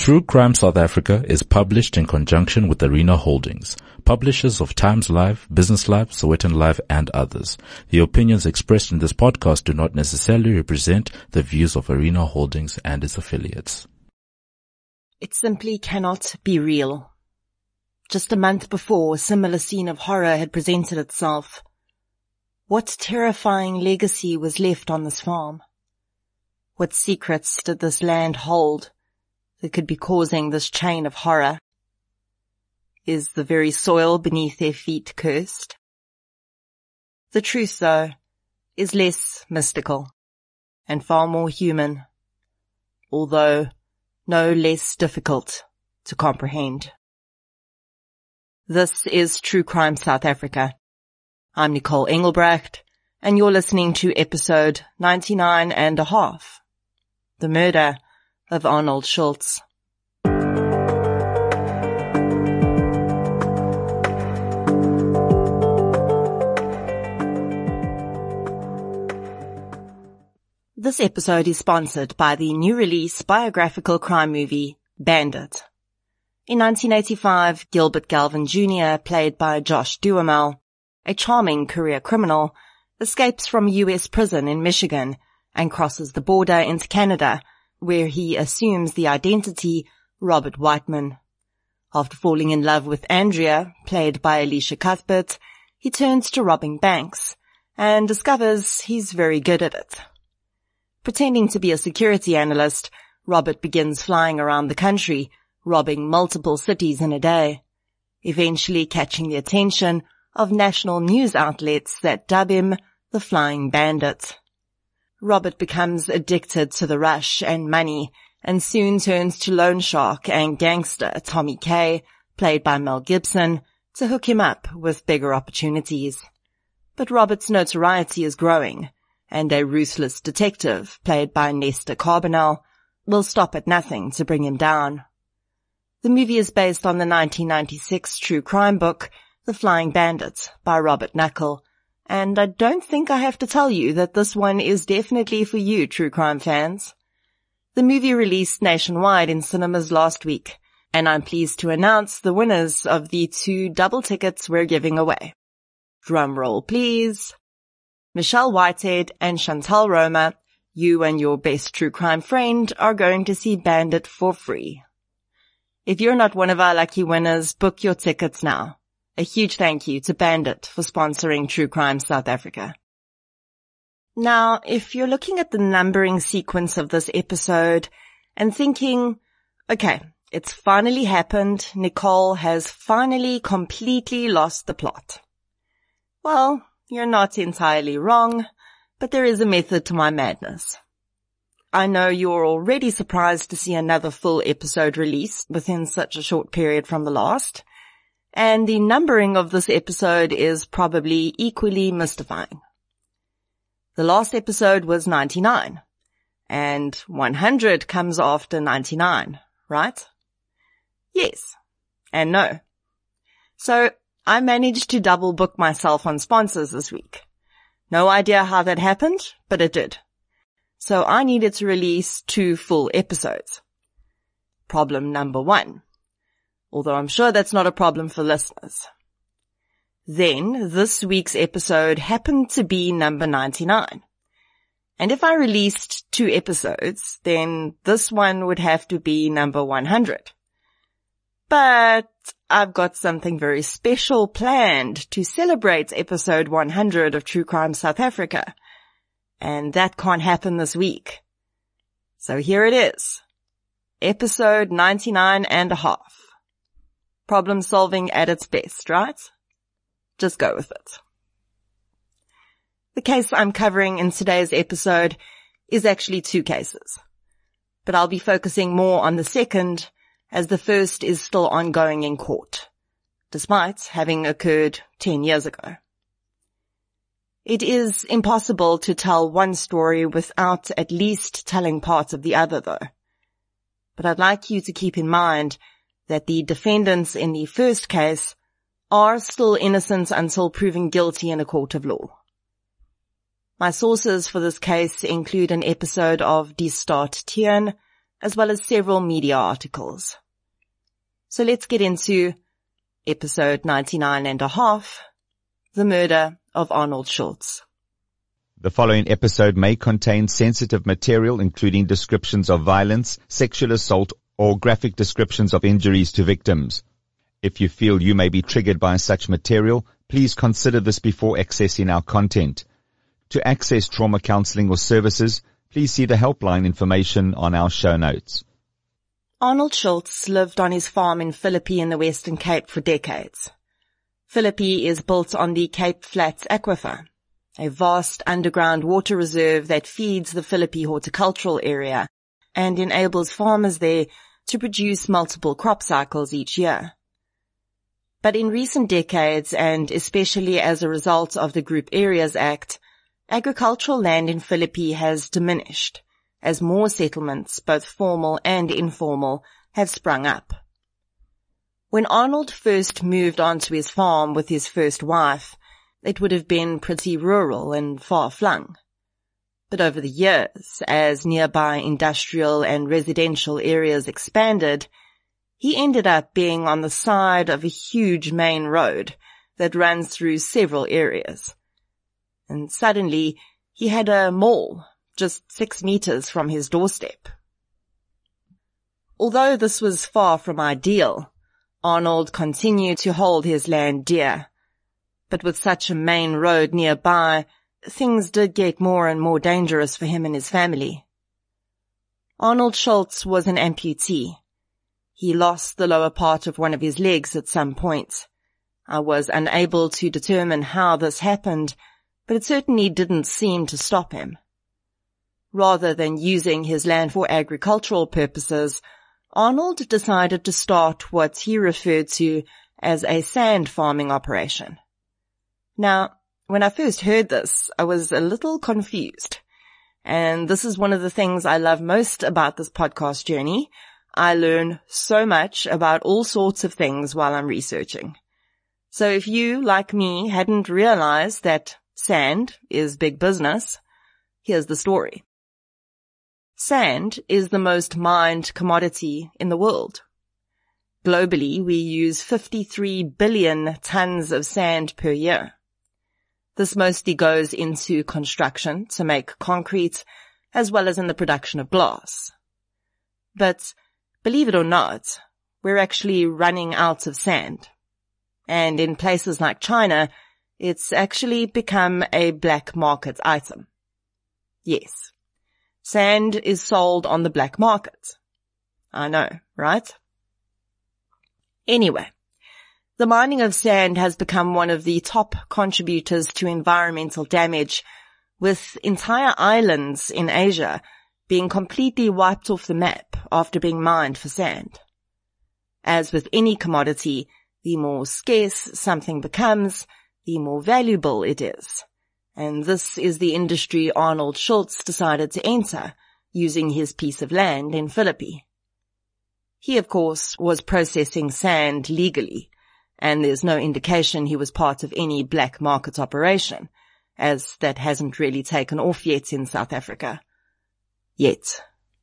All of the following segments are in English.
True Crime South Africa is published in conjunction with Arena Holdings, publishers of Times Live, Business Live, Sowetan Live, and others. The opinions expressed in this podcast do not necessarily represent the views of Arena Holdings and its affiliates. It simply cannot be real. Just a month before, a similar scene of horror had presented itself. What terrifying legacy was left on this farm? What secrets did this land hold that could be causing this chain of horror? Is the very soil beneath their feet cursed? The truth, though, is less mystical and far more human, although no less difficult to comprehend. This is True Crime South Africa. I'm Nicole Engelbrecht, and you're listening to episode 99 and a half, The Murder of Arnold Schultz. This episode is sponsored by the new release biographical crime movie, Bandit. In 1985, Gilbert Galvin Jr., played by Josh Duhamel, a charming career criminal, escapes from a U.S. prison in Michigan and crosses the border into Canada, where he assumes the identity Robert Whiteman. After falling in love with Andrea, played by Alicia Cuthbert, he turns to robbing banks and discovers he's very good at it. Pretending to be a security analyst, Robert begins flying around the country, robbing multiple cities in a day, eventually catching the attention of national news outlets that dub him the Flying Bandit. Robert becomes addicted to the rush and money and soon turns to loan shark and gangster Tommy Kay, played by Mel Gibson, to hook him up with bigger opportunities. But Robert's notoriety is growing, and a ruthless detective, played by Nestor Carbonell, will stop at nothing to bring him down. The movie is based on the 1996 true crime book, The Flying Bandit, by Robert Knuckle, and I don't think I have to tell you that this one is definitely for you, true crime fans. The movie released nationwide in cinemas last week, and I'm pleased to announce the winners of the 2 double tickets we're giving away. Drum roll, please. Michelle Whitehead and Chantal Roma, you and your best true crime friend are going to see Bandit for free. If you're not one of our lucky winners, book your tickets now. A huge thank you to Bandit for sponsoring True Crime South Africa. Now, if you're looking at the numbering sequence of this episode and thinking, okay, it's finally happened, Nicole has finally completely lost the plot. Well, you're not entirely wrong, but there is a method to my madness. I know you're already surprised to see another full episode released within such a short period from the last, and the numbering of this episode is probably equally mystifying. The last episode was 99, and 100 comes after 99, right? Yes, and no. So I managed to double book myself on sponsors this week. No idea how that happened, but it did. So I needed to release 2 full episodes. Problem number 1. Although I'm sure that's not a problem for listeners. Then, this week's episode happened to be number 99. And if I released 2 episodes, then this one would have to be number 100. But I've got something very special planned to celebrate episode 100 of True Crime South Africa. And that can't happen this week. So here it is. Episode 99 and a half. Problem solving at its best, right? Just go with it. The case I'm covering in today's episode is actually 2 cases. But I'll be focusing more on the second, as the first is still ongoing in court, despite having occurred 10 years ago. It is impossible to tell one story without at least telling part of the other, though. But I'd like you to keep in mind that the defendants in the first case are still innocent until proven guilty in a court of law. My sources for this case include an episode of Die Staat Teun, as well as several media articles. So let's get into episode 99.5, The Murder of Arnold Schultz. The following episode may contain sensitive material, including descriptions of violence, sexual assault, or graphic descriptions of injuries to victims. If you feel you may be triggered by such material, please consider this before accessing our content. To access trauma counseling or services, please see the helpline information on our show notes. Arnold Schultz lived on his farm in Philippi in the Western Cape for decades. Philippi is built on the Cape Flats Aquifer, a vast underground water reserve that feeds the Philippi horticultural area and enables farmers there to produce multiple crop cycles each year. But in recent decades, and especially as a result of the Group Areas Act, agricultural land in Philippi has diminished as more settlements, both formal and informal, have sprung up. When Arnold first moved onto his farm with his first wife, it would have been pretty rural and far-flung. But over the years, as nearby industrial and residential areas expanded, he ended up being on the side of a huge main road that runs through several areas. And suddenly, he had a mall just 6 meters from his doorstep. Although this was far from ideal, Arnold continued to hold his land dear. But with such a main road nearby, things did get more and more dangerous for him and his family. Arnold Schultz was an amputee. He lost the lower part of one of his legs at some point. I was unable to determine how this happened, but it certainly didn't seem to stop him. Rather than using his land for agricultural purposes, Arnold decided to start what he referred to as a sand farming operation. Now, when I first heard this, I was a little confused. And this is one of the things I love most about this podcast journey. I learn so much about all sorts of things while I'm researching. So if you, like me, hadn't realized that sand is big business, here's the story. Sand is the most mined commodity in the world. Globally, we use 53 billion tons of sand per year. This mostly goes into construction to make concrete, as well as in the production of glass. But believe it or not, we're actually running out of sand. And in places like China, it's actually become a black market item. Yes, sand is sold on the black market. I know, right? Anyway, the mining of sand has become one of the top contributors to environmental damage, with entire islands in Asia being completely wiped off the map after being mined for sand. As with any commodity, the more scarce something becomes, the more valuable it is. And this is the industry Arnold Schultz decided to enter, using his piece of land in Philippi. He, of course, was processing sand legally, and there's no indication he was part of any black market operation, as that hasn't really taken off yet in South Africa. Yet.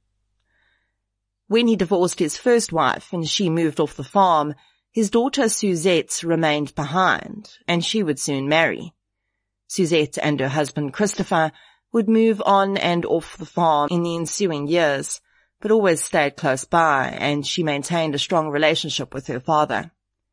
When he divorced his first wife and she moved off the farm, his daughter Suzette remained behind, and she would soon marry. Suzette and her husband Christopher would move on and off the farm in the ensuing years, but always stayed close by, and she maintained a strong relationship with her father.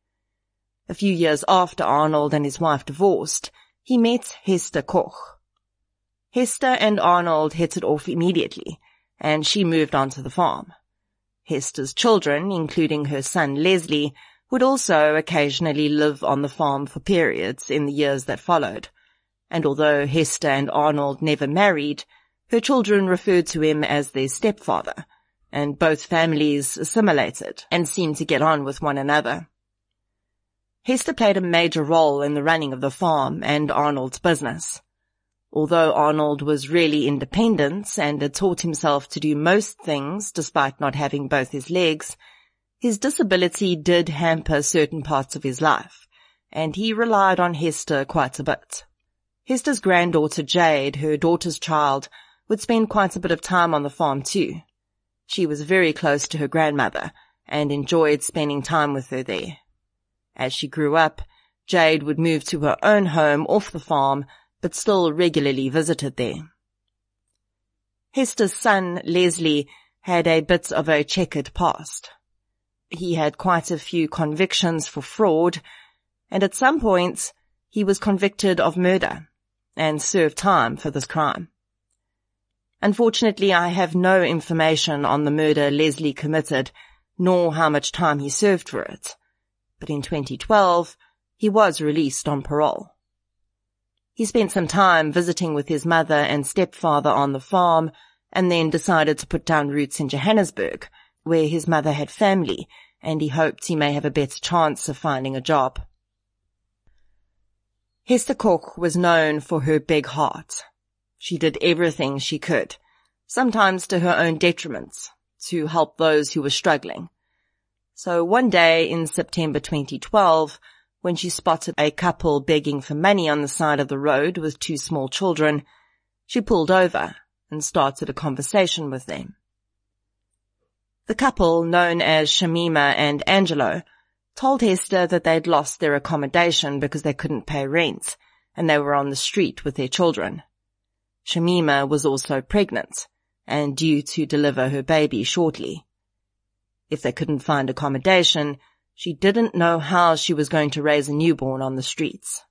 A few years after Arnold and his wife divorced, he met Hester Koch. Hester and Arnold hit it off immediately, and she moved on to the farm. Hester's children, including her son Leslie, would also occasionally live on the farm for periods in the years that followed, and although Hester and Arnold never married, her children referred to him as their stepfather, and both families assimilated and seemed to get on with one another. Hester played a major role in the running of the farm and Arnold's business. Although Arnold was really independent and had taught himself to do most things despite not having both his legs, his disability did hamper certain parts of his life, and he relied on Hester quite a bit. Hester's granddaughter Jade, her daughter's child, would spend quite a bit of time on the farm too. She was very close to her grandmother and enjoyed spending time with her there. As she grew up, Jade would move to her own home off the farm, but still regularly visited there. Hester's son, Leslie, had a bit of a checkered past. He had quite a few convictions for fraud, and at some points he was convicted of murder and served time for this crime. Unfortunately, I have no information on the murder Leslie committed, nor how much time he served for it. But in 2012, he was released on parole. He spent some time visiting with his mother and stepfather on the farm, and then decided to put down roots in Johannesburg, where his mother had family, and he hoped he may have a better chance of finding a job. Hester Koch was known for her big heart. She did everything she could, sometimes to her own detriment, to help those who were struggling. So one day in September 2012, when she spotted a couple begging for money on the side of the road with two small children, she pulled over and started a conversation with them. The couple, known as Shamima and Angelo, told Hester that they'd lost their accommodation because they couldn't pay rent, and they were on the street with their children. Shamima was also pregnant and due to deliver her baby shortly. If they couldn't find accommodation, she didn't know how she was going to raise a newborn on the streets.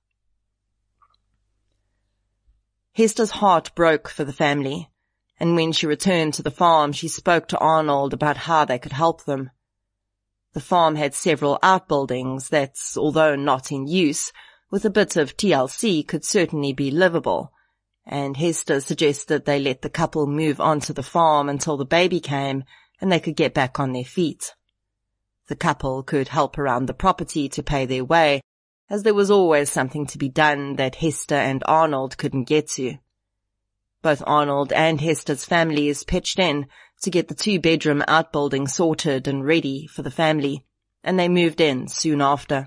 Hester's heart broke for the family, and when she returned to the farm, she spoke to Arnold about how they could help them. The farm had several outbuildings that, although not in use, with a bit of TLC could certainly be livable, and Hester suggested they let the couple move onto the farm until the baby came and they could get back on their feet. The couple could help around the property to pay their way, as there was always something to be done that Hester and Arnold couldn't get to. Both Arnold and Hester's families pitched in to get the 2-bedroom outbuilding sorted and ready for the family, and they moved in soon after.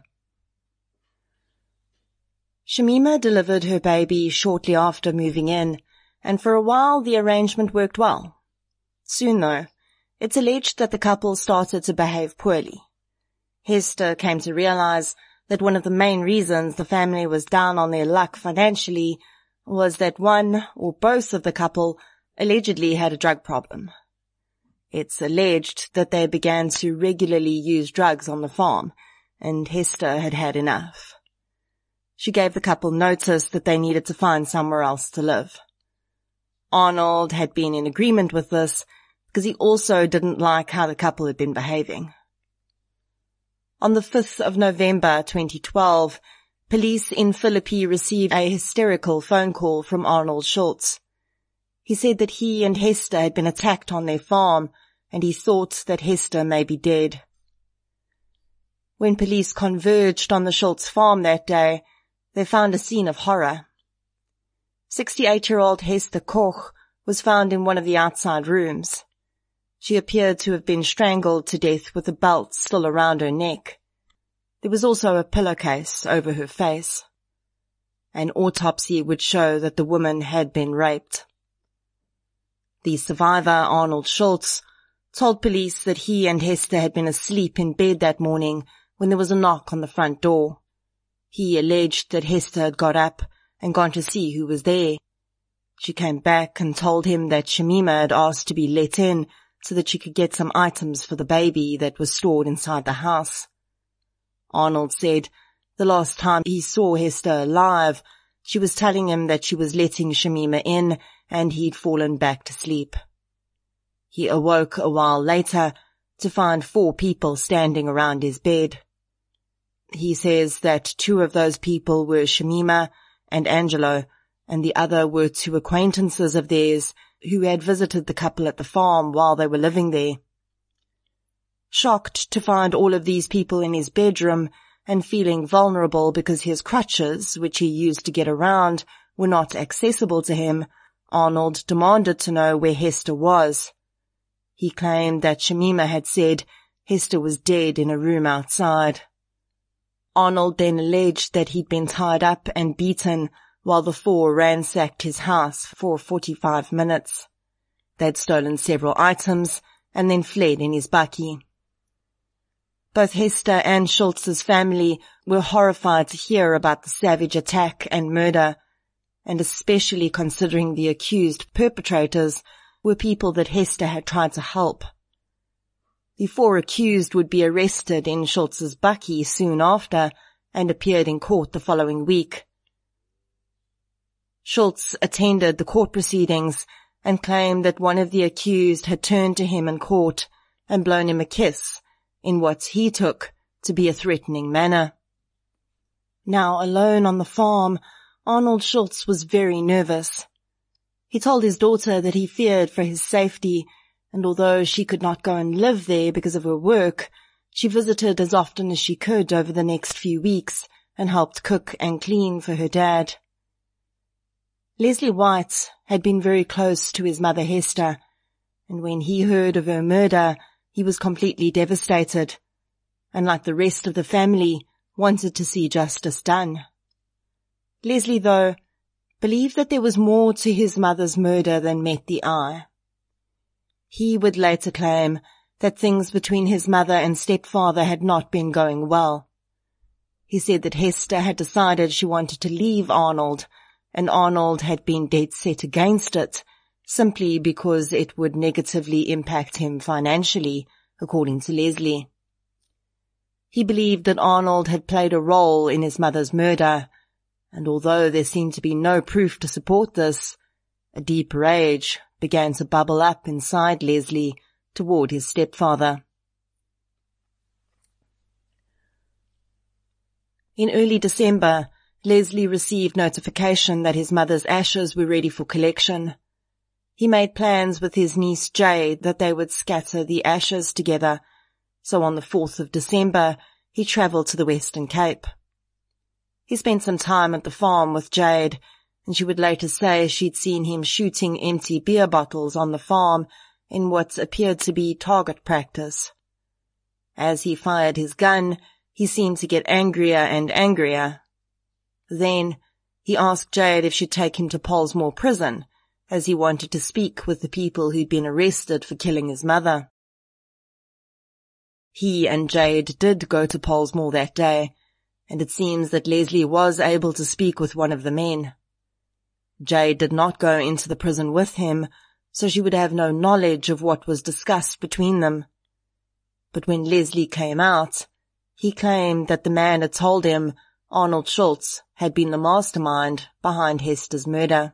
Shamima delivered her baby shortly after moving in, and for a while the arrangement worked well. Soon, though, it's alleged that the couple started to behave poorly. Hester came to realize that one of the main reasons the family was down on their luck financially was that one or both of the couple allegedly had a drug problem. It's alleged that they began to regularly use drugs on the farm, and Hester had had enough. She gave the couple notice that they needed to find somewhere else to live. Arnold had been in agreement with this because he also didn't like how the couple had been behaving. On the 5th of November 2012, police in Philippi received a hysterical phone call from Arnold Schultz. He said that he and Hester had been attacked on their farm, and he thought that Hester may be dead. When police converged on the Schultz farm that day, they found a scene of horror. 68-year-old Hester Koch was found in one of the outside rooms. She appeared to have been strangled to death with a belt still around her neck. There was also a pillowcase over her face. An autopsy would show that the woman had been raped. The survivor, Arnold Schultz, told police that he and Hester had been asleep in bed that morning when there was a knock on the front door. He alleged that Hester had got up and gone to see who was there. She came back and told him that Shamima had asked to be let in so that she could get some items for the baby that was stored inside the house. Arnold said the last time he saw Hester alive, she was telling him that she was letting Shamima in and he'd fallen back to sleep. He awoke a while later to find 4 people standing around his bed. He says that 2 of those people were Shamima and Angelo, and the other were 2 acquaintances of theirs who had visited the couple at the farm while they were living there. Shocked to find all of these people in his bedroom and feeling vulnerable because his crutches, which he used to get around, were not accessible to him, Arnold demanded to know where Hester was. He claimed that Shamima had said Hester was dead in a room outside. Arnold then alleged that he'd been tied up and beaten while the 4 ransacked his house for 45 minutes. They'd stolen several items and then fled in his bakkie. Both Hester and Schultz's family were horrified to hear about the savage attack and murder, and especially considering the accused perpetrators were people that Hester had tried to help. The 4 accused would be arrested in Schultz's bakkie soon after and appeared in court the following week. Schultz attended the court proceedings and claimed that one of the accused had turned to him in court and blown him a kiss in what he took to be a threatening manner. Now alone on the farm, Arnold Schultz was very nervous. He told his daughter that he feared for his safety, and although she could not go and live there because of her work, she visited as often as she could over the next few weeks and helped cook and clean for her dad. Leslie White had been very close to his mother Hester, and when he heard of her murder, he was completely devastated, and like the rest of the family, wanted to see justice done. Leslie, though, believed that there was more to his mother's murder than met the eye. He would later claim that things between his mother and stepfather had not been going well. He said that Hester had decided she wanted to leave Arnold, and Arnold had been dead set against it, simply because it would negatively impact him financially, according to Leslie. He believed that Arnold had played a role in his mother's murder, and although there seemed to be no proof to support this, a deep rage began to bubble up inside Leslie toward his stepfather. In early December, Leslie received notification that his mother's ashes were ready for collection. He made plans with his niece Jade that they would scatter the ashes together, so on the 4th of December, he travelled to the Western Cape. He spent some time at the farm with Jade, and she would later say she'd seen him shooting empty beer bottles on the farm in what appeared to be target practice. As he fired his gun, he seemed to get angrier and angrier. Then, he asked Jade if she'd take him to Pollsmoor prison, as he wanted to speak with the people who'd been arrested for killing his mother. He and Jade did go to Pollsmoor that day, and it seems that Leslie was able to speak with one of the men. Jade did not go into the prison with him, so she would have no knowledge of what was discussed between them. But when Leslie came out, he claimed that the man had told him Arnold Schultz had been the mastermind behind Hester's murder.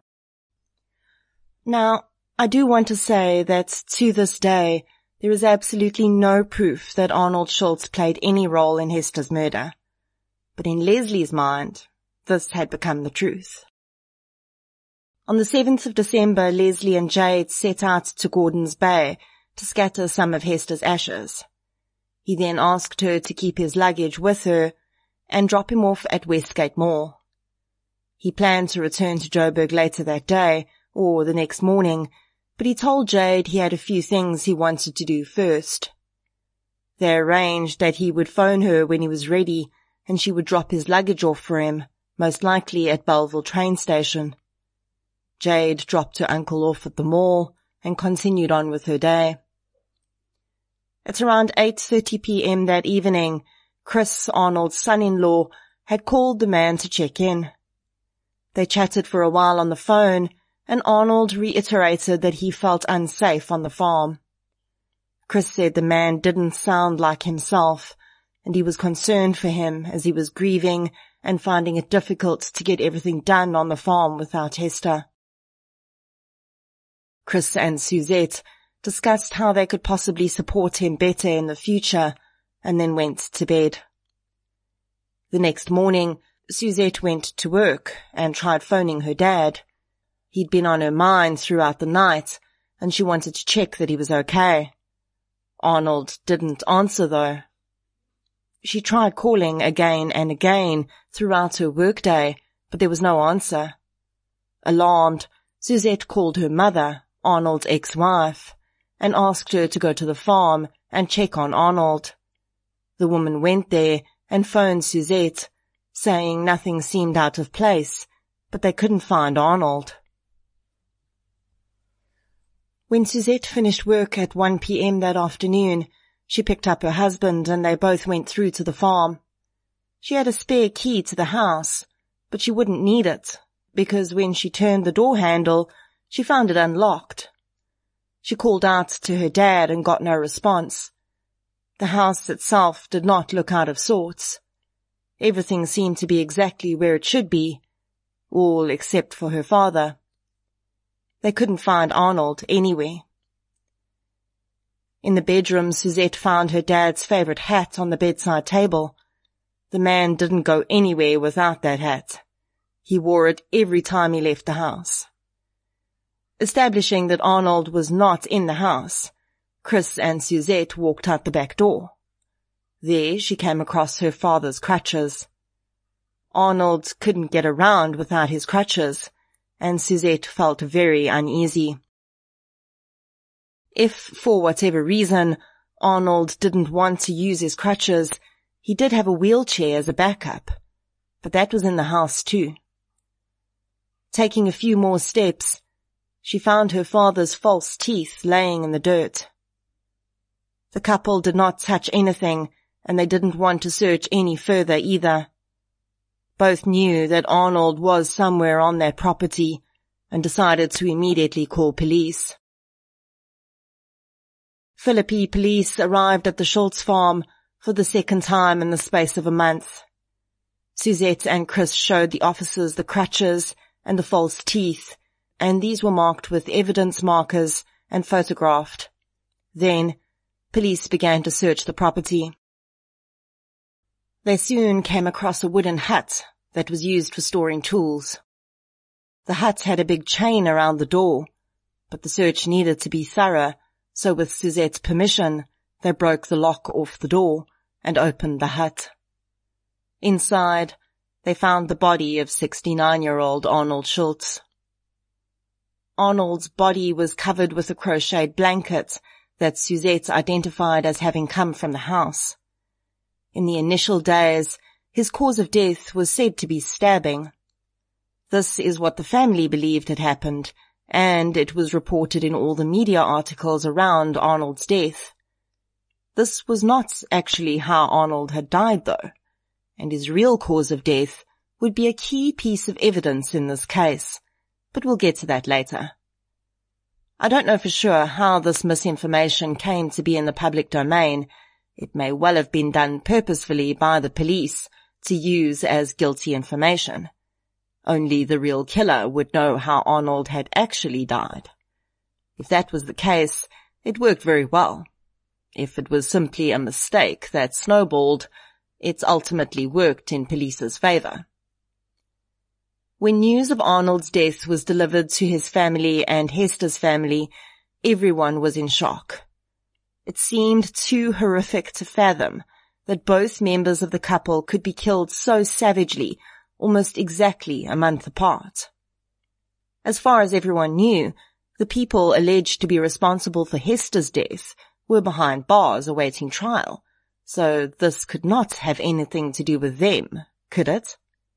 Now, I do want to say that to this day, there is absolutely no proof that Arnold Schultz played any role in Hester's murder. But in Leslie's mind, this had become the truth. On the 7th of December, Leslie and Jade set out to Gordons Bay to scatter some of Hester's ashes. He then asked her to keep his luggage with her and drop him off at Westgate Mall. He planned to return to Joburg later that day, or the next morning, but he told Jade he had a few things he wanted to do first. They arranged that he would phone her when he was ready, and she would drop his luggage off for him, most likely at Belleville train station. Jade dropped her uncle off at the mall and continued on with her day. At around 8:30 p.m. that evening, Chris, Arnold's son-in-law, had called the man to check in. They chatted for a while on the phone, and Arnold reiterated that he felt unsafe on the farm. Chris said the man didn't sound like himself, and he was concerned for him as he was grieving and finding it difficult to get everything done on the farm without Hester. Chris and Suzette discussed how they could possibly support him better in the future, and then went to bed. The next morning, Suzette went to work and tried phoning her dad. He'd been on her mind throughout the night, and she wanted to check that he was okay. Arnold didn't answer, though. She tried calling again and again throughout her workday, but there was no answer. Alarmed, Suzette called her mother, Arnold's ex-wife, and asked her to go to the farm and check on Arnold. The woman went there and phoned Suzette, saying nothing seemed out of place, but they couldn't find Arnold. When Suzette finished work at 1 p.m. that afternoon, she picked up her husband and they both went through to the farm. She had a spare key to the house, but she wouldn't need it, because when she turned the door handle, she found it unlocked. She called out to her dad and got no response. The house itself did not look out of sorts. Everything seemed to be exactly where it should be, all except for her father. They couldn't find Arnold anywhere. In the bedroom, Suzette found her dad's favorite hat on the bedside table. The man didn't go anywhere without that hat. He wore it every time he left the house. Establishing that Arnold was not in the house, Chris and Suzette walked out the back door. There she came across her father's crutches. Arnold couldn't get around without his crutches, and Suzette felt very uneasy. If, for whatever reason, Arnold didn't want to use his crutches, he did have a wheelchair as a backup, but that was in the house too. Taking a few more steps, she found her father's false teeth laying in the dirt. The couple did not touch anything, and they didn't want to search any further either. Both knew that Arnold was somewhere on their property and decided to immediately call police. Philippi police arrived at the Schultz farm for the second time in the space of a month. Suzette and Chris showed the officers the crutches and the false teeth, and these were marked with evidence markers and photographed. Then, police began to search the property. They soon came across a wooden hut that was used for storing tools. The hut had a big chain around the door, but the search needed to be thorough, so with Suzette's permission, they broke the lock off the door and opened the hut. Inside, they found the body of 69-year-old Arnold Schultz. Arnold's body was covered with a crocheted blanket that Suzette identified as having come from the house. In the initial days, his cause of death was said to be stabbing. This is what the family believed had happened, and it was reported in all the media articles around Arnold's death. This was not actually how Arnold had died, though, and his real cause of death would be a key piece of evidence in this case, but we'll get to that later. I don't know for sure how this misinformation came to be in the public domain. It may well have been done purposefully by the police to use as guilty information. Only the real killer would know how Arnold had actually died. If that was the case, it worked very well. If it was simply a mistake that snowballed, it ultimately worked in police's favor. When news of Arnold's death was delivered to his family and Hester's family, everyone was in shock. It seemed too horrific to fathom that both members of the couple could be killed so savagely, almost exactly a month apart. As far as everyone knew, the people alleged to be responsible for Hester's death were behind bars awaiting trial, so this could not have anything to do with them, could it?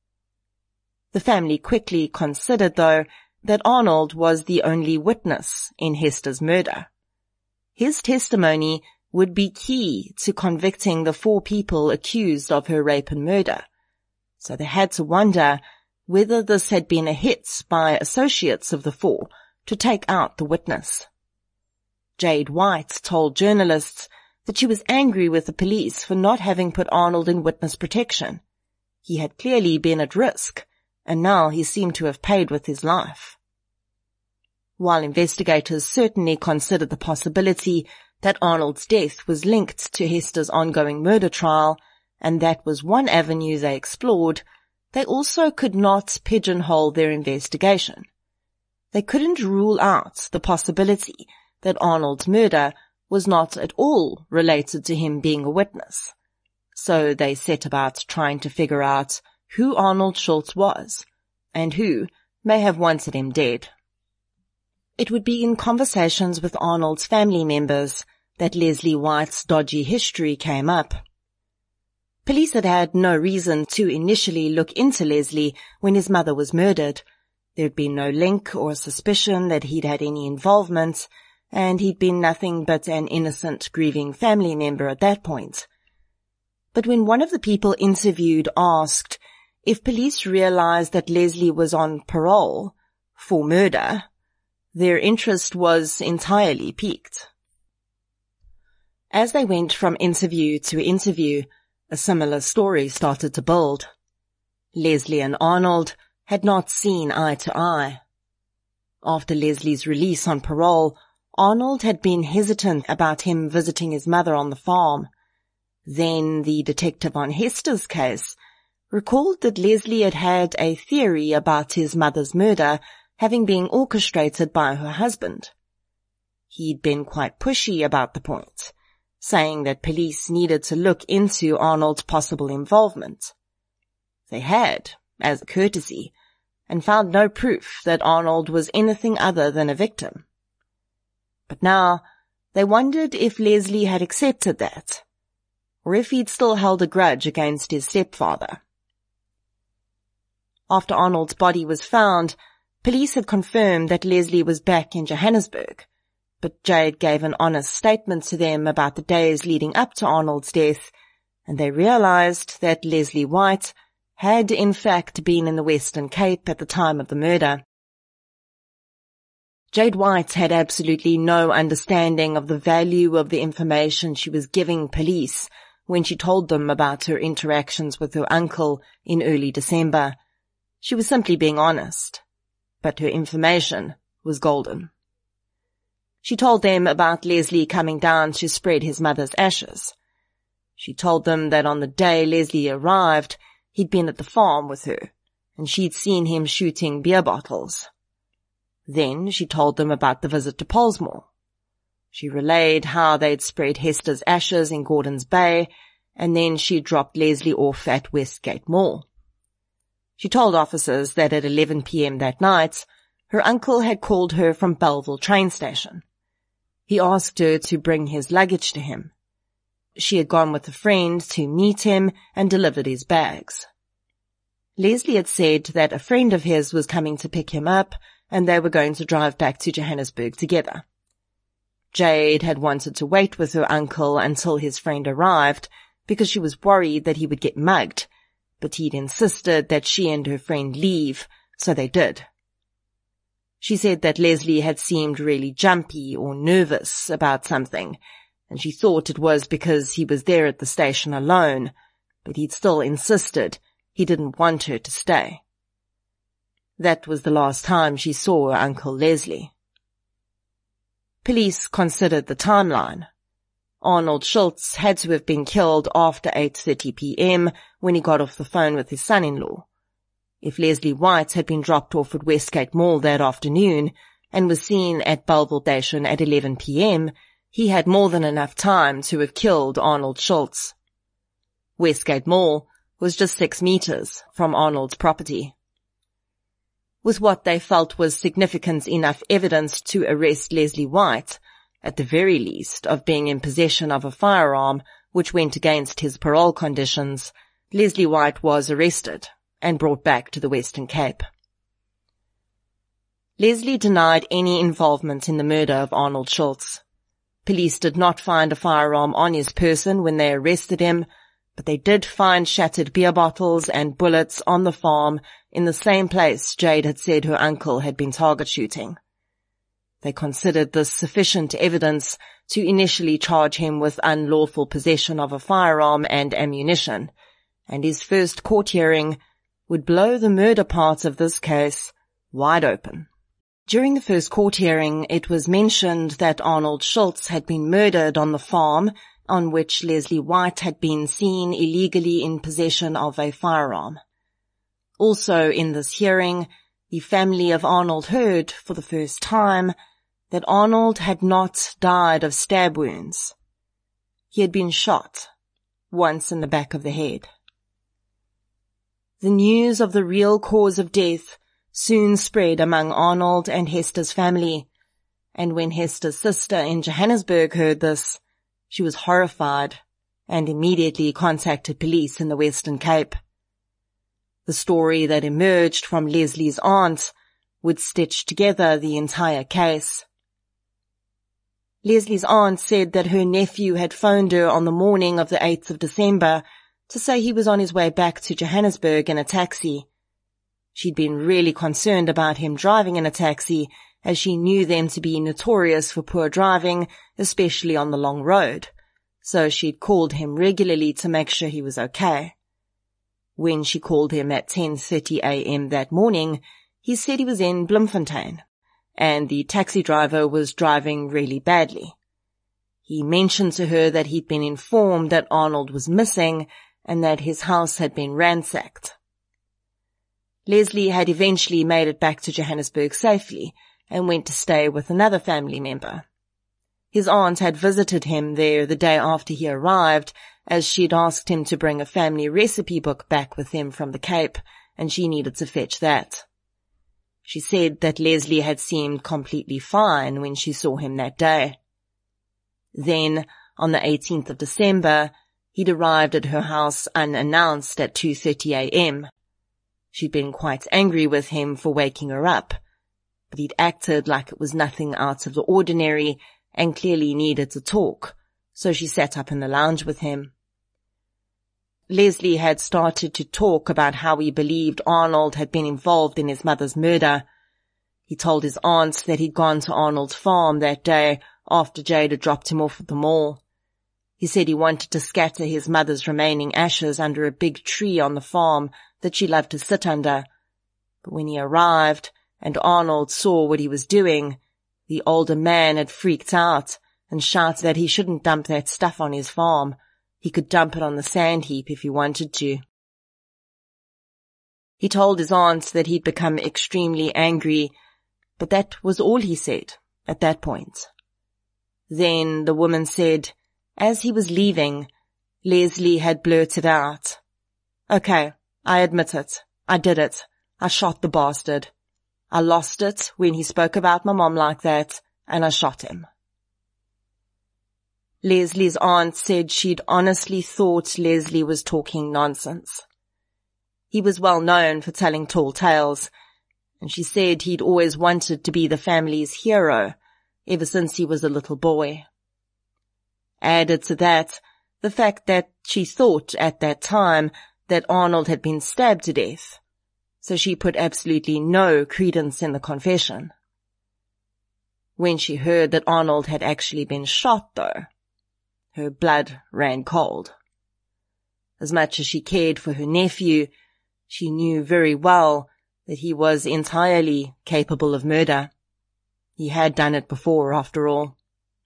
The family quickly considered, though, that Arnold was the only witness in Hester's murder. His testimony would be key to convicting the 4 people accused of her rape and murder, so they had to wonder whether this had been a hit by associates of the 4 to take out the witness. Jade White told journalists that she was angry with the police for not having put Arnold in witness protection. He had clearly been at risk, and now he seemed to have paid with his life. While investigators certainly considered the possibility that Arnold's death was linked to Hester's ongoing murder trial, and that was one avenue they explored, they also could not pigeonhole their investigation. They couldn't rule out the possibility that Arnold's murder was not at all related to him being a witness. So they set about trying to figure out who Arnold Schultz was, and who may have wanted him dead. It would be in conversations with Arnold's family members that Leslie White's dodgy history came up. Police had had no reason to initially look into Leslie when his mother was murdered. There had been no link or suspicion that he'd had any involvement, and he'd been nothing but an innocent, grieving family member at that point. But when one of the people interviewed asked if police realized that Leslie was on parole for murder, their interest was entirely piqued. As they went from interview to interview, a similar story started to build. Leslie and Arnold had not seen eye to eye. After Leslie's release on parole, Arnold had been hesitant about him visiting his mother on the farm. Then the detective on Hester's case recalled that Leslie had had a theory about his mother's murder having been orchestrated by her husband. He'd been quite pushy about the point, saying that police needed to look into Arnold's possible involvement. They had, as a courtesy, and found no proof that Arnold was anything other than a victim. But now they wondered if Leslie had accepted that, or if he'd still held a grudge against his stepfather. After Arnold's body was found, police had confirmed that Leslie was back in Johannesburg, but Jade gave an honest statement to them about the days leading up to Arnold's death, and they realized that Leslie White had in fact been in the Western Cape at the time of the murder. Jade White had absolutely no understanding of the value of the information she was giving police when she told them about her interactions with her uncle in early December. She was simply being honest, but her information was golden. She told them about Leslie coming down to spread his mother's ashes. She told them that on the day Leslie arrived, he'd been at the farm with her, and she'd seen him shooting beer bottles. Then she told them about the visit to Pollsmoor. She relayed how they'd spread Hester's ashes in Gordons Bay, and then she dropped Leslie off at Westgate Mall. She told officers that at 11 p.m. that night, her uncle had called her from Belleville train station. He asked her to bring his luggage to him. She had gone with a friend to meet him and delivered his bags. Leslie had said that a friend of his was coming to pick him up, and they were going to drive back to Johannesburg together. Jade had wanted to wait with her uncle until his friend arrived because she was worried that he would get mugged, but he'd insisted that she and her friend leave, so they did. She said that Leslie had seemed really jumpy or nervous about something, and she thought it was because he was there at the station alone, but he'd still insisted he didn't want her to stay. That was the last time she saw her Uncle Leslie. Police considered the timeline. Arnold Schultz had to have been killed after 8:30 p.m. when he got off the phone with his son-in-law. If Leslie White had been dropped off at Westgate Mall that afternoon and was seen at Belleville Station at 11 p.m., he had more than enough time to have killed Arnold Schultz. Westgate Mall was just 6 meters from Arnold's property. With what they felt was significant enough evidence to arrest Leslie White, at the very least of being in possession of a firearm which went against his parole conditions, Leslie White was arrested and brought back to the Western Cape. Leslie denied any involvement in the murder of Arnold Schultz. Police did not find a firearm on his person when they arrested him, but they did find shattered beer bottles and bullets on the farm in the same place Jade had said her uncle had been target shooting. They considered this sufficient evidence to initially charge him with unlawful possession of a firearm and ammunition, and his first court hearing would blow the murder part of this case wide open. During the first court hearing, it was mentioned that Arnold Schultz had been murdered on the farm on which Leslie White had been seen illegally in possession of a firearm. Also in this hearing, the family of Arnold heard, for the first time, that Arnold had not died of stab wounds. He had been shot, once in the back of the head. The news of the real cause of death soon spread among Arnold and Hester's family, and when Hester's sister in Johannesburg heard this, she was horrified and immediately contacted police in the Western Cape. The story that emerged from Leslie's aunt would stitch together the entire case. Leslie's aunt said that her nephew had phoned her on the morning of the 8th of December to say he was on his way back to Johannesburg in a taxi. She'd been really concerned about him driving in a taxi, as she knew them to be notorious for poor driving, especially on the long road. So she'd called him regularly to make sure he was okay. When she called him at 10:30 a.m. that morning, he said he was in Bloemfontein, and the taxi driver was driving really badly. He mentioned to her that he'd been informed that Arnold was missing and that his house had been ransacked. Leslie had eventually made it back to Johannesburg safely and went to stay with another family member. His aunt had visited him there the day after he arrived, as she'd asked him to bring a family recipe book back with him from the Cape, and she needed to fetch that. She said that Leslie had seemed completely fine when she saw him that day. Then, on the 18th of December, he'd arrived at her house unannounced at 2:30 a.m. She'd been quite angry with him for waking her up, but he'd acted like it was nothing out of the ordinary and clearly needed to talk, so she sat up in the lounge with him. Leslie had started to talk about how he believed Arnold had been involved in his mother's murder. He told his aunt that he'd gone to Arnold's farm that day after Jade had dropped him off at the mall. He said he wanted to scatter his mother's remaining ashes under a big tree on the farm that she loved to sit under. But when he arrived and Arnold saw what he was doing, the older man had freaked out and shouted that he shouldn't dump that stuff on his farm. He could dump it on the sand heap if he wanted to. He told his aunt that he'd become extremely angry, but that was all he said at that point. Then the woman said, as he was leaving, Leslie had blurted out, "Okay, I admit it. I did it. I shot the bastard. I lost it when he spoke about my mom like that, and I shot him." Leslie's aunt said she'd honestly thought Leslie was talking nonsense. He was well known for telling tall tales, and she said he'd always wanted to be the family's hero ever since he was a little boy. Added to that, the fact that she thought at that time that Arnold had been stabbed to death, so she put absolutely no credence in the confession. When she heard that Arnold had actually been shot, though, her blood ran cold. As much as she cared for her nephew, she knew very well that he was entirely capable of murder. He had done it before, after all.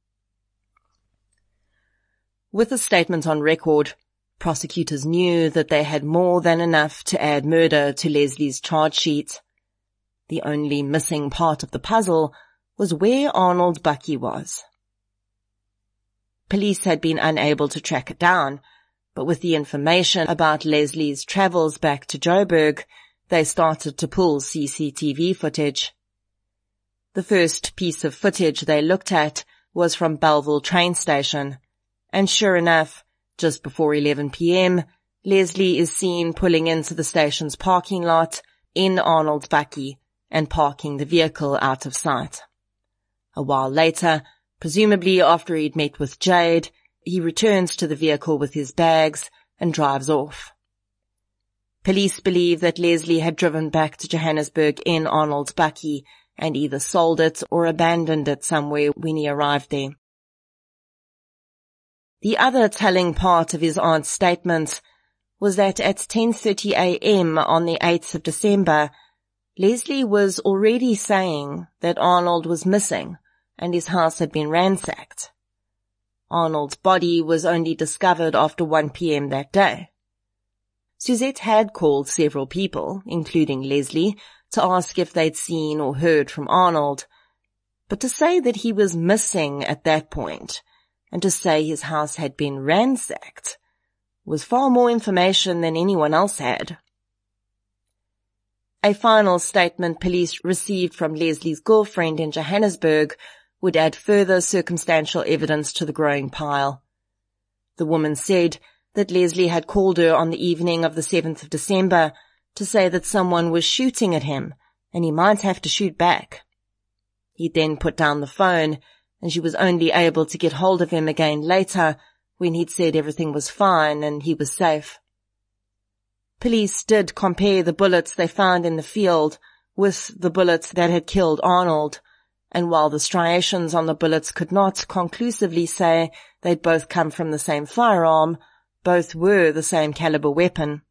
With the statement on record, prosecutors knew that they had more than enough to add murder to Leslie's charge sheet. The only missing part of the puzzle was where Arnold Buckie was. Police had been unable to track it down, but with the information about Leslie's travels back to Joburg, they started to pull CCTV footage. The first piece of footage they looked at was from Bellville train station, and sure enough, just before 11 p.m., Leslie is seen pulling into the station's parking lot in Arnold Buckie and parking the vehicle out of sight. A while later, presumably after he'd met with Jade, he returns to the vehicle with his bags and drives off. Police believe that Leslie had driven back to Johannesburg in Arnold Buckie and either sold it or abandoned it somewhere when he arrived there. The other telling part of his aunt's statement was that at 10:30 a.m. on the 8th of December, Leslie was already saying that Arnold was missing and his house had been ransacked. Arnold's body was only discovered after 1 p.m. that day. Suzette had called several people, including Leslie, to ask if they'd seen or heard from Arnold, but to say that he was missing at that point and to say his house had been ransacked was far more information than anyone else had. A final statement police received from Leslie's girlfriend in Johannesburg would add further circumstantial evidence to the growing pile. The woman said that Leslie had called her on the evening of the 7th of December to say that someone was shooting at him and he might have to shoot back. He then put down the phone and she was only able to get hold of him again later when he'd said everything was fine and he was safe. Police did compare the bullets they found in the field with the bullets that had killed Arnold, and while the striations on the bullets could not conclusively say they'd both come from the same firearm, both were the same caliber weapon.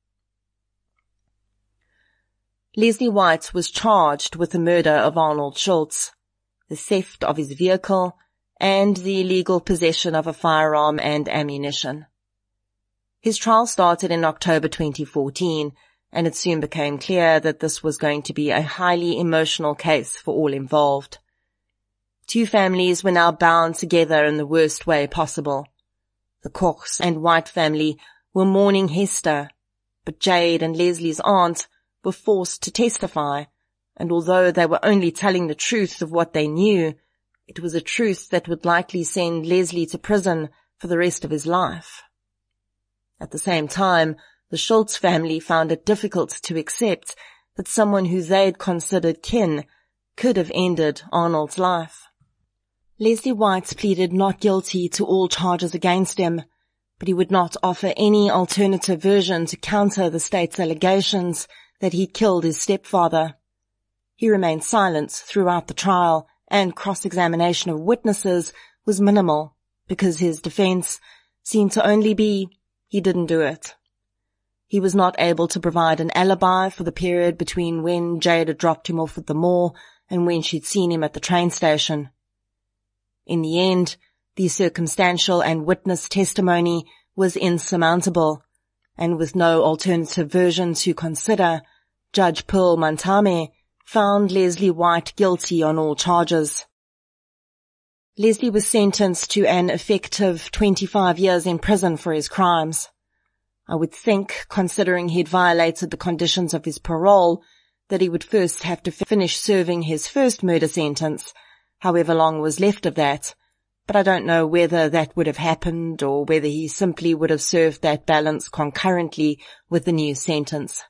Leslie White was charged with the murder of Arnold Schultz, the theft of his vehicle, and the illegal possession of a firearm and ammunition. His trial started in October 2014, and it soon became clear that this was going to be a highly emotional case for all involved. Two families were now bound together in the worst way possible. The Kochs and White family were mourning Hester, but Jade and Leslie's aunt were forced to testify, and although they were only telling the truth of what they knew, it was a truth that would likely send Leslie to prison for the rest of his life. At the same time, the Schultz family found it difficult to accept that someone who they'd considered kin could have ended Arnold's life. Leslie White pleaded not guilty to all charges against him, but he would not offer any alternative version to counter the state's allegations that he'd killed his stepfather. He remained silent throughout the trial, and cross-examination of witnesses was minimal because his defense seemed to only be he didn't do it. He was not able to provide an alibi for the period between when Jade had dropped him off at the mall and when she'd seen him at the train station. In the end, the circumstantial and witness testimony was insurmountable, and with no alternative version to consider, Judge Pearl Mantame found Leslie White guilty on all charges. Leslie was sentenced to an effective 25 years in prison for his crimes. I would think, considering he'd violated the conditions of his parole, that he would first have to finish serving his first murder sentence, however long was left of that, but I don't know whether that would have happened or whether he simply would have served that balance concurrently with the new sentence.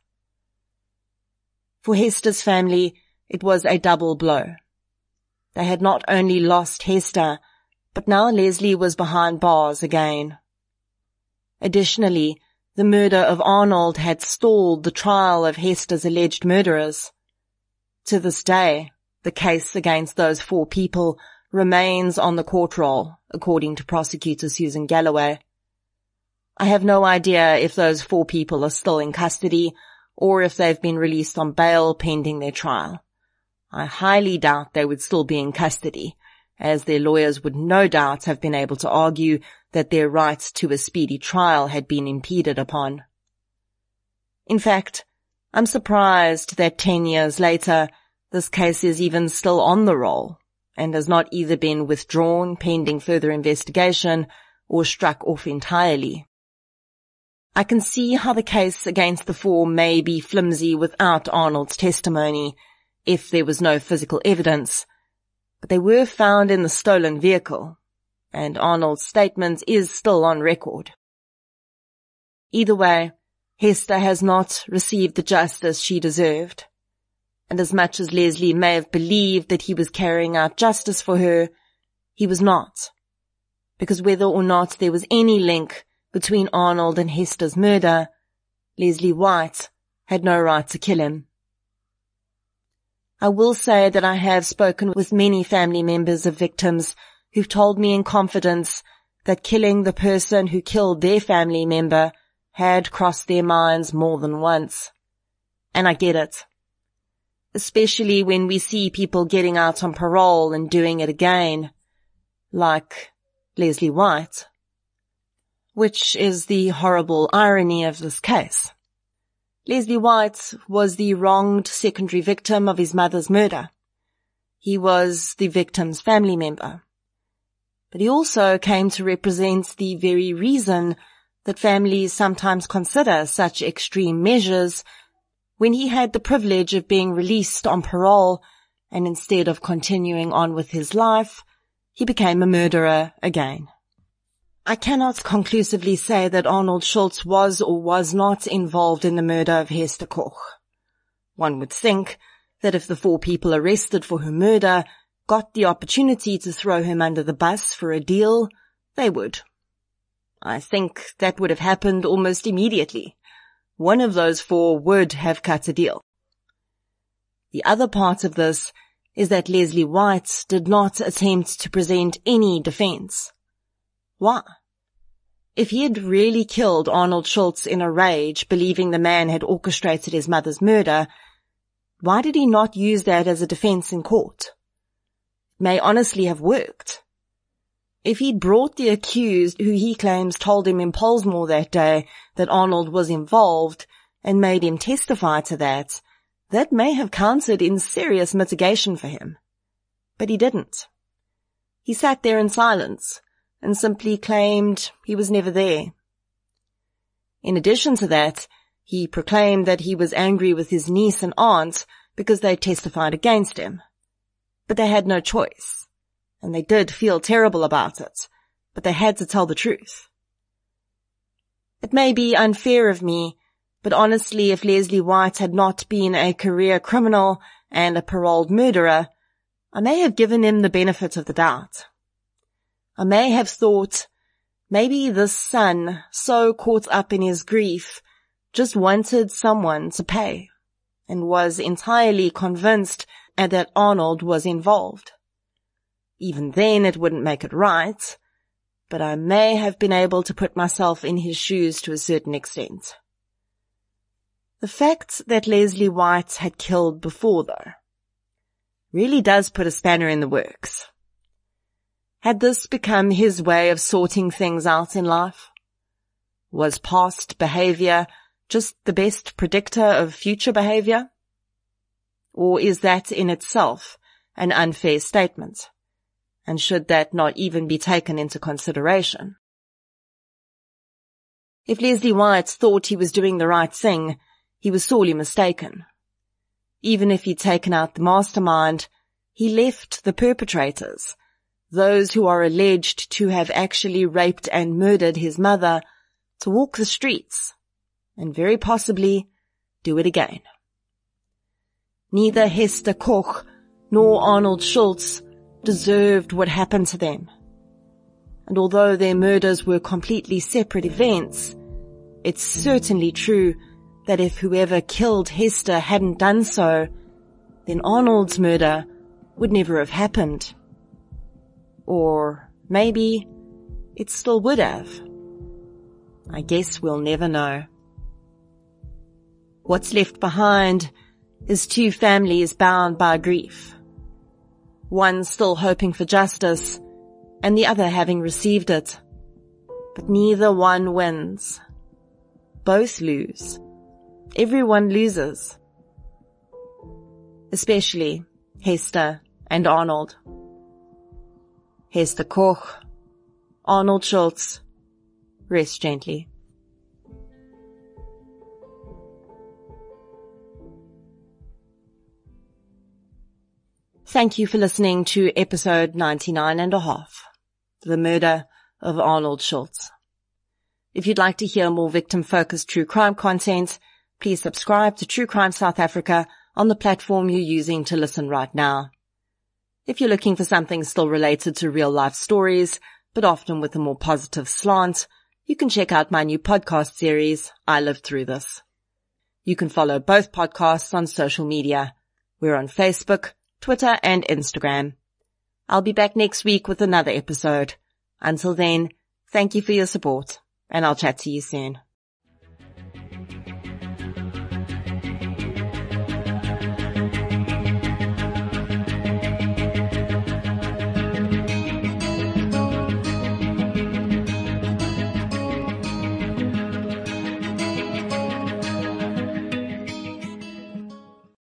For Hester's family, it was a double blow. They had not only lost Hester, but now Leslie was behind bars again. Additionally, the murder of Arnold had stalled the trial of Hester's alleged murderers. To this day, the case against those 4 people remains on the court roll, according to prosecutor Susan Galloway. I have no idea if those 4 people are still in custody or if they've been released on bail pending their trial. I highly doubt they would still be in custody, as their lawyers would no doubt have been able to argue that their right to a speedy trial had been impeded upon. In fact, I'm surprised that 10 years later, this case is even still on the roll and has not either been withdrawn pending further investigation or struck off entirely. I can see how the case against the 4 may be flimsy without Arnold's testimony, if there was no physical evidence, but they were found in the stolen vehicle, and Arnold's statement is still on record. Either way, Hester has not received the justice she deserved, and as much as Leslie may have believed that he was carrying out justice for her, he was not, because whether or not there was any link between Arnold and Hester's murder, Leslie White had no right to kill him. I will say that I have spoken with many family members of victims who've told me in confidence that killing the person who killed their family member had crossed their minds more than once. And I get it. Especially when we see people getting out on parole and doing it again, like Leslie White. Which is the horrible irony of this case. Leslie White was the wronged secondary victim of his mother's murder. He was the victim's family member. But he also came to represent the very reason that families sometimes consider such extreme measures when he had the privilege of being released on parole, and instead of continuing on with his life, he became a murderer again. I cannot conclusively say that Arnold Schultz was or was not involved in the murder of Hester Koch. One would think that if the 4 people arrested for her murder got the opportunity to throw him under the bus for a deal, they would. I think that would have happened almost immediately. One of those four would have cut a deal. The other part of this is that Leslie White did not attempt to present any defense. Why? If he had really killed Arnold Schultz in a rage, believing the man had orchestrated his mother's murder, why did he not use that as a defense in court? It may honestly have worked. If he'd brought the accused who he claims told him in Pollsmoor that day that Arnold was involved and made him testify to that, that may have counted in serious mitigation for him. But he didn't. He sat there in silence and simply claimed he was never there. In addition to that, he proclaimed that he was angry with his niece and aunt because they testified against him. But they had no choice, and they did feel terrible about it, but they had to tell the truth. It may be unfair of me, but honestly, if Leslie White had not been a career criminal and a paroled murderer, I may have given him the benefit of the doubt. I may have thought, maybe this son, so caught up in his grief, just wanted someone to pay, and was entirely convinced that Arnold was involved. Even then it wouldn't make it right, but I may have been able to put myself in his shoes to a certain extent. The fact that Leslie White had killed before, though, really does put a spanner in the works. Had this become his way of sorting things out in life? Was past behavior just the best predictor of future behavior? Or is that in itself an unfair statement? And should that not even be taken into consideration? If Leslie White thought he was doing the right thing, he was sorely mistaken. Even if he'd taken out the mastermind, he left the perpetrators, those who are alleged to have actually raped and murdered his mother, to walk the streets, and very possibly do it again. Neither Hester Koch nor Arnold Schultz deserved what happened to them. And although their murders were completely separate events, it's certainly true that if whoever killed Hester hadn't done so, then Arnold's murder would never have happened. Or maybe it still would have. I guess we'll never know. What's left behind is two families bound by grief. One still hoping for justice, and the other having received it. But neither one wins. Both lose. Everyone loses. Especially Hester and Arnold. Hester Koch, Arnold Schultz, rest gently. Thank you for listening to episode 99.5, The Murder of Arnold Schultz. If you'd like to hear more victim-focused true crime content, please subscribe to True Crime South Africa on the platform you're using to listen right now. If you're looking for something still related to real-life stories, but often with a more positive slant, you can check out my new podcast series, I Lived Through This. You can follow both podcasts on social media. We're on Facebook, Twitter, and Instagram. I'll be back next week with another episode. Until then, thank you for your support, and I'll chat to you soon.